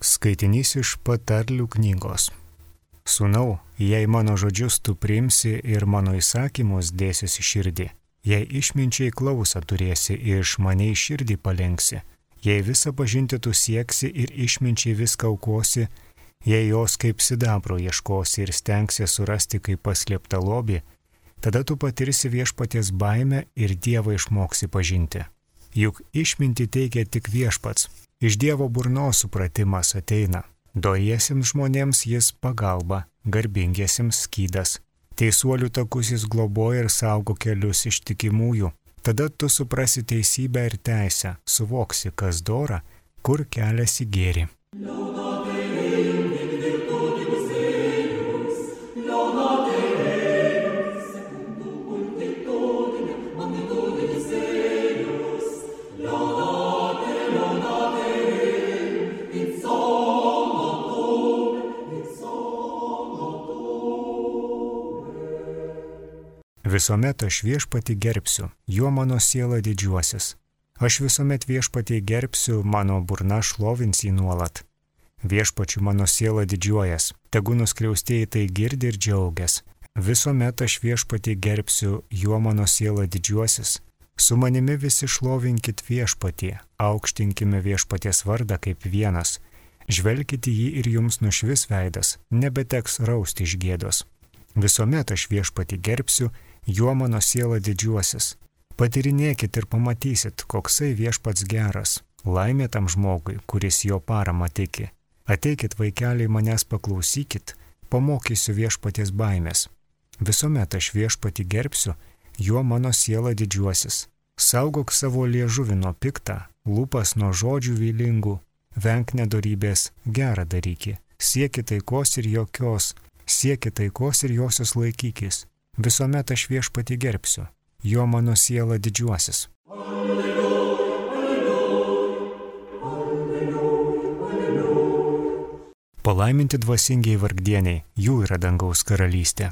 Skaitinys iš Patarlių knygos. Sūnau, jei mano žodžius tu priimsi ir mano įsakymus dėsies į širdį, jei išminčiai klausą turėsi ir išmaniai širdį palenksi, jei visą pažinti tu sieksi ir išminčiai viską aukosi, jei jos kaip sidabro ieškosi ir stengsi surasti kaip paslėptą lobį, tada tu patirsi viešpaties baimę ir Dievą išmoksi pažinti. Juk išmintį teikia tik viešpats, iš Dievo burnos supratimas ateina. Doriesiems žmonėms jis pagalba, garbingiesiems skydas. Teisuolių takus jis globoja ir saugo kelius ištikimųjų. Tada tu suprasi teisybę ir teisę, suvoksi, kas dora, kur kelias į gėrį. Visuomet aš viešpatį gerbsiu, juo mano siela didžiuosis. Aš visuomet viešpatį gerbsiu, mano burna šlovins jį nuolat. Viešpačiu mano siela didžiuojas, tegu nuskriaustieji tai girdi ir džiaugias. Visuomet aš viešpatį gerbsiu, juo mano siela didžiuosis. Su manimi visi šlovinkit viešpatį, aukštinkime viešpaties vardą kaip vienas. Žvelkite jį ir jums nušvis veidas, nebeteks rausti iš gėdos. Visuomet aš viešpatį gerbsiu, juo mano siela didžiuosis. Patyrinėkit ir pamatysit, koksai viešpats geras. Laimė tam žmogui, kuris jo paramą tiki. Ateikit vaikeliai, manęs paklausykit, pamokysiu viešpaties baimės. Visuomet aš viešpatį gerbsiu, juo mano siela didžiuosis. Saugok savo liežuvį nuo piktą, lūpas nuo žodžių vylingų, venk nedorybės, gerą daryki. Sieki taikos ir josios laikykis. Visuomet aš viešpatį gerbsiu, jo mano siela didžiuosis. Palaiminti dvasingiai vargdieniai, jų yra dangaus karalystė.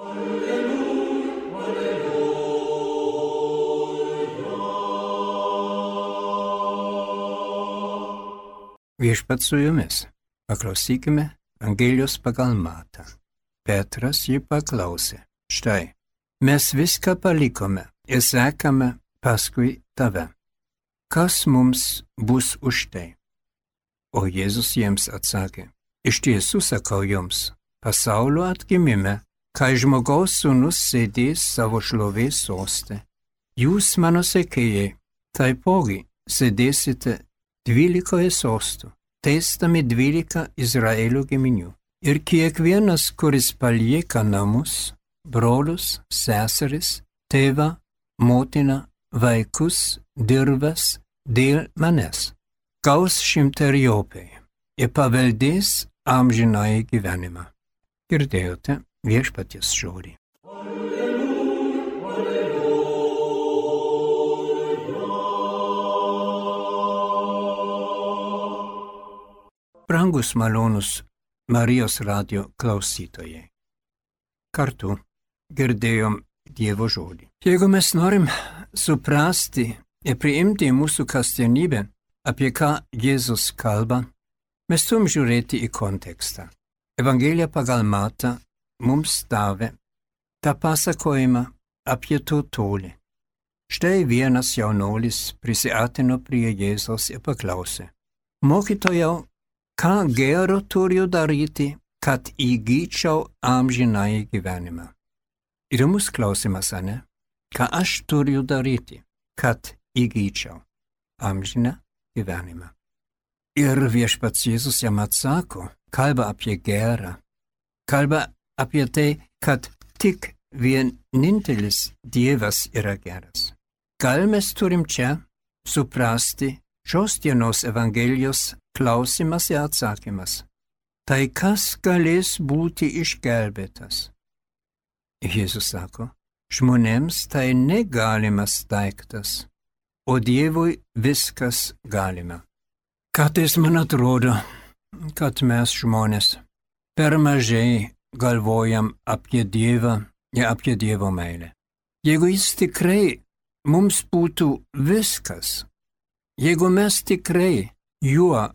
Viešpats su jumis. Paklausykime Evangelijos pagal Matą. Petras jį paklausė. Štai, mes viską palikome ir sekame paskui tave. Kas mums bus už tai? O Jėzus jiems atsakė, iš tiesų sakau jums, pasaulio atgimime, kai žmogaus sūnus sėdės savo šlovės soste, jūs mano sekėjai, taipogi sėdėsite 12 sostų, teisdami 12 Izraelio giminių. Ir kiekvienas, kuris palieka namus, brolius, seseris, tėvą, motiną, vaikus, dirvas dėl manęs, gaus 100-jopai ir paveldės amžinąjį gyvenimą. Girdėjote viešpaties žodį. Brangus malonus Marijos radio klausytojai. Kartu girdėjom Dievo žodį. Jeigu mes norim suprasti ir priimti mūsų kasdienybę, apie ką Jėzus kalba, mes turim žiūrėti į kontekstą. Evangelija pagal Matą mums davė tą pasakojimą apie turtuolį. Štai vienas jaunuolis prisiartino prie Jėzaus ir paklausė, mokytojau, ką gero turiu daryti, kad įgyčiau amžinąjį gyvenimą? Įdomus klausimas, ane? Ką aš turiu daryti, kad įgyčiau amžiną gyvenimą? Ir viešpats Jėzus jam atsako, kalba apie gerą, kalba apie tai, kad tik vienintelis Dievas yra geras. Gal mes turim čia suprasti šios dienos Evangelijos klausimas ir atsakymas. Tai kas galės būti išgelbėtas? Jėzus sako, žmonėms tai negalimas daiktas, o Dievui viskas galima. Kartais man atrodo, kad mes žmonės per mažai galvojam apie Dievą ir apie Dievo meilę. Jeigu jis tikrai mums būtų viskas, jeigu mes tikrai juo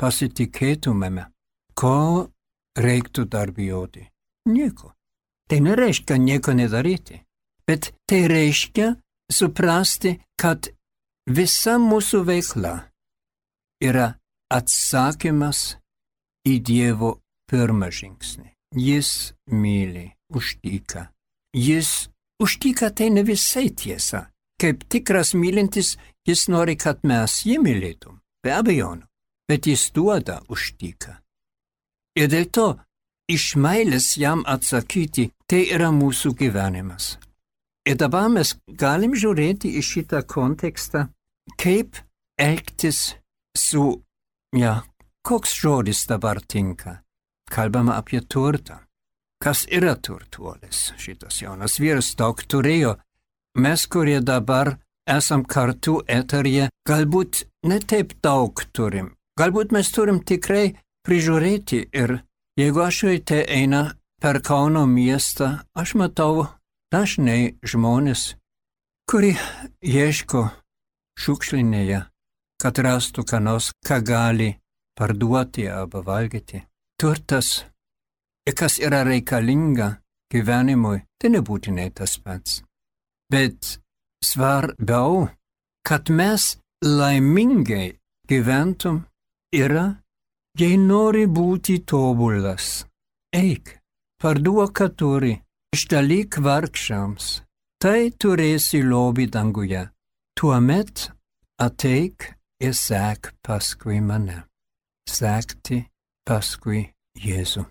pasitikėtumėme, ko reiktų dar bijoti? Nieko. Tai nereiškia nieko nedaryti, bet tai reiškia suprasti, kad visa mūsų veikla yra atsakymas į Dievo pirmą žingsnį. Jis myli už dyką. Jis už dyką tai ne visai tiesa. Kaip tikras mylintis, jis nori, kad mes jį mylėtum. Be abejonų. Bet jis duoda už dyką. Ir dėl to iš meilės jam atsakyti, tai yra mūsų gyvenimas. Ir dabar mes galim žiūrėti į šitą kontekstą, kaip elgtis su, koks žodis dabar tinka. Kalbama apie turtą. Kas yra turtuolis? Šitas jaunas vyras daug turėjo. Mes, kurie dabar esam kartu eteryje, galbūt ne taip daug turim. Galbūt mes turim tikrai prižiūrėti ir jeigu aš ryte eina per Kauno miestą, aš matau dažnai žmonės, kurie ieško šiukšlinėje, kad rastų ką nors, ką gali parduoti arba valgyti. Turtas, kas yra reikalinga gyvenimui, tai nebūtinai tas pats. Bet svarbiau, kad mes laimingai gyventum, yra, jei nori būti tobulas. Eik, parduok, ką turi, išdalyk vargšams, tai turėsi lobį danguje. Tuomet ateik ir sek paskui mane. Sekti paskui Jėzų.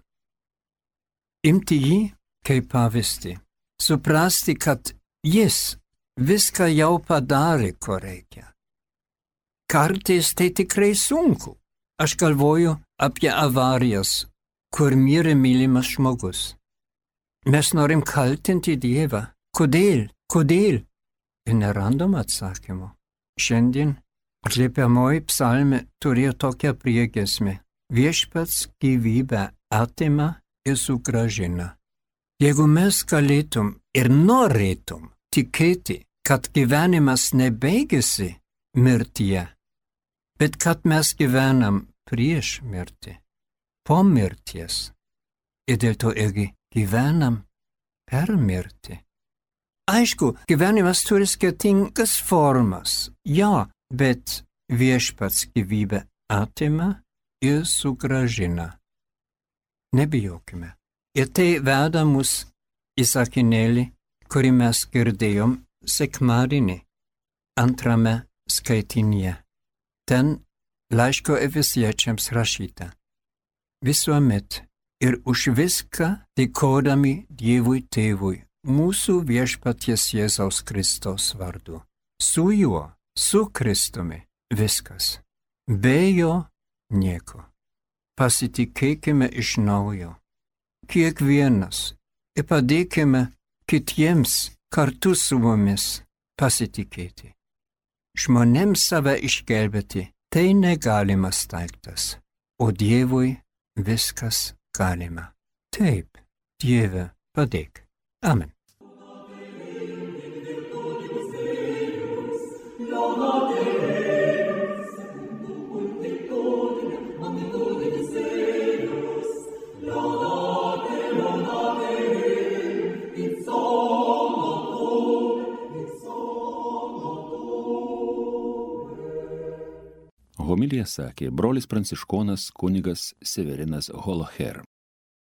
Imti jį kaip pavyzdį. Suprasti, kad jis viską jau padarė, ko reikia. Kartais tai tikrai sunku. Aš galvoju apie avarijas, kur mirė mylimas žmogus. Mes norim kaltinti Dievą. Kodėl? Ir nerandam atsakymų. Šiandien atliepiamoji psalmė turėjo tokią priegiesmę. Viešpats gyvybę atima ir sugrąžina. Jeigu mes galėtum ir norėtum tikėti, kad gyvenimas nebaigėsi mirtyje, bet kad mes gyvenam prieš mirtį, po mirties, ir dėl to irgi gyvenam per mirtį. Aišku, gyvenimas turi skirtingas formas, bet viešpats gyvybę atima ir sugrąžina. Nebijokime. Ir tai veda mus į sakinėlį, kurį mes girdėjom sekmadienį, antrame skaitinyje. Ten laiško Efeziečiams rašyta. Visuomet ir už viską dėkodami Dievui Tėvui, mūsų viešpaties Jėzaus Kristaus vardu. Su juo, su Kristumi, viskas. Be jo nieko. Pasitikėkime iš naujo. Kiekvienas ir padėkime kitiems kartu su mumis pasitikėti. Žmonėms save išgelbėti tai negalimas daiktas, o Dievui viskas galima. Taip, Dieve, padėk. Amen. Homiliją sakė brolis pranciškonas kunigas Severinas Holoher.